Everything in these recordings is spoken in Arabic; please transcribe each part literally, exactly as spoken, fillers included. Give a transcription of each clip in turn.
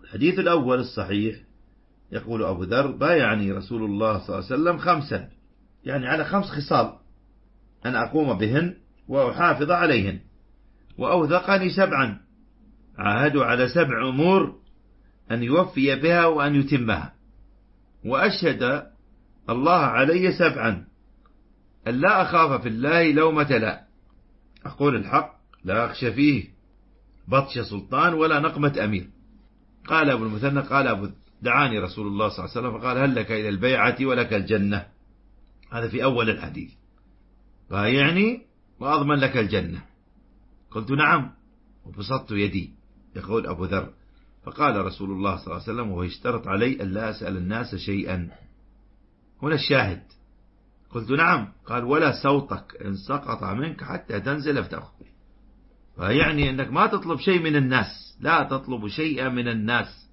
الحديث الأول الصحيح يقول أبو ذر: بايعني رسول الله صلى الله عليه وسلم خمسا، يعني على خمس خصال أن أقوم بهن وأحافظ عليهن، وأوثقني سبعا، عاهدوا على سبع أمور أن يوفي بها وأن يتمها، وأشهد الله علي سبعا: أن لا أخاف في الله لومة لا، أقول الحق لا أخشى فيه بطش سلطان ولا نقمة أمير. قال أبو المثنى: قال أبو دعاني رسول الله صلى الله عليه وسلم فقال: هل لك إلى البيعة ولك الجنة؟ هذا في أول الحديث، بايعني وأضمن لك الجنة. قلت: نعم، وبسطت يدي. يقول أبو ذر: فقال رسول الله صلى الله عليه وسلم وهو يشترط علي ألا أسأل الناس شيئا. هنا الشاهد. قلت: نعم. قال: ولا صوتك إن سقط منك حتى تنزل فتأخذ. فيعني أنك ما تطلب شيء من الناس، لا تطلب شيئا من الناس،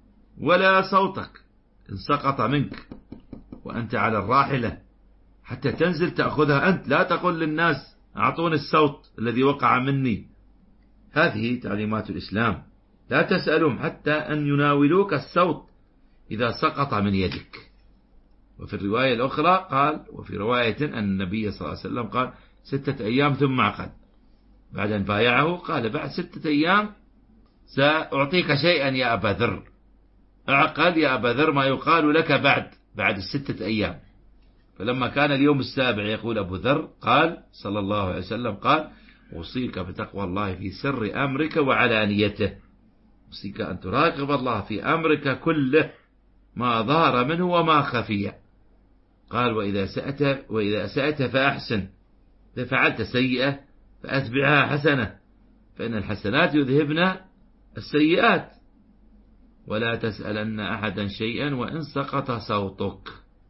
ولا صوتك إن سقط منك وأنت على الراحلة حتى تنزل تأخذها أنت، لا تقول للناس أعطوني الصوت الذي وقع مني. هذه تعليمات الإسلام، لا تسألهم حتى أن يناولوك الصوت إذا سقط من يدك. وفي الرواية الأخرى قال، وفي رواية أن النبي صلى الله عليه وسلم قال: ستة أيام ثم عقد. بعد أن بايعه قال: بعد ستة أيام سأعطيك شيئا يا أبا ذر، اعقل يا أبا ذر ما يقال لك بعد بعد الستة أيام. فلما كان اليوم السابع يقول أبو ذر قال صلى الله عليه وسلم قال: أوصيك بتقوى الله في سر أمرك وعلانيته، أوصيك أن تراقب الله في أمرك كله ما ظهر منه وما خفي. قال: وإذا سأت وإذا أسأت فأحسن، إذا فعلت سيئة فأتبعها حسنة، فإن الحسنات يذهبن السيئات، ولا تسألن أحدا شيئا وإن سقط صوتك.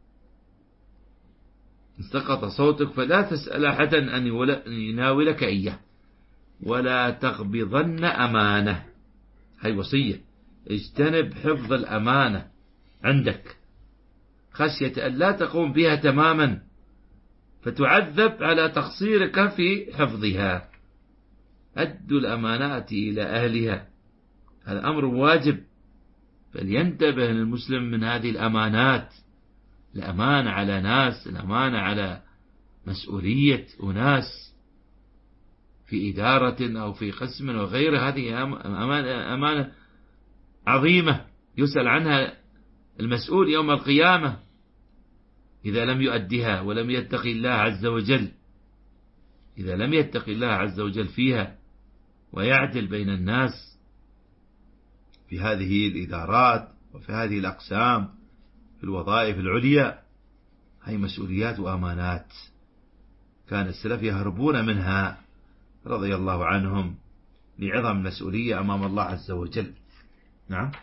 إن سقط صوتك فلا تسأل أحدا أن يناولك إياه، ولا تقبضن أمانة. هاي وصية، اجتنب حفظ الأمانة عندك خشية أن لا تقوم بها تماما فتعذب على تقصيرك في حفظها. أدوا الأمانات إلى أهلها، هذا أمر واجب، فلينتبه المسلم من هذه الأمانات. الأمانة على ناس، الأمانة على مسؤولية أناس في إدارة أو في قسم وغيره، هذه أمانة, أمانة عظيمة يسأل عنها المسؤول يوم القيامة إذا لم يؤدها ولم يتقي الله عز وجل، إذا لم يتقي الله عز وجل فيها ويعدل بين الناس في هذه الإدارات وفي هذه الأقسام في الوظائف العليا. هي مسؤوليات وأمانات كان السلف يهربون منها رضي الله عنهم لعظم مسؤولية أمام الله عز وجل. نعم.